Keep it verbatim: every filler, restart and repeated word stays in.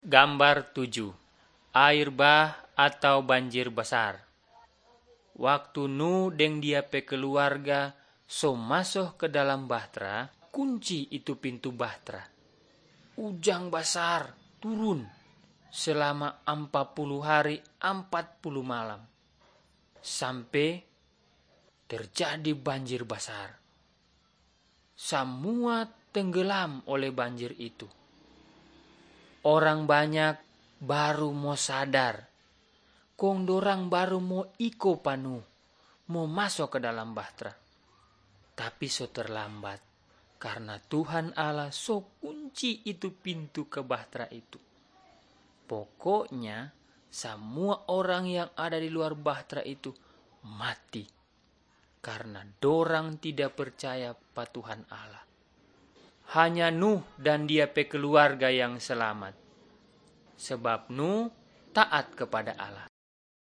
Gambar tujuh. Air bah atau banjir besar. Waktu Nuh deng dia pe keluarga so masuk ke dalam bahtera, kunci itu pintu bahtera. Ujang besar turun selama empat puluh hari empat puluh malam. Sampai terjadi banjir besar. Semua tenggelam oleh banjir itu. Orang banyak baru mau sadar. Kong dorang baru mau iko panu. Mau masuk ke dalam bahtera. Tapi so terlambat. Karena Tuhan Allah so kunci itu pintu ke bahtera itu. Pokoknya semua orang yang ada di luar bahtera itu mati. Karena dorang tidak percaya pada Tuhan Allah. Hanya Nuh dan dia pe keluarga yang selamat. Sebab Nuh taat kepada Allah.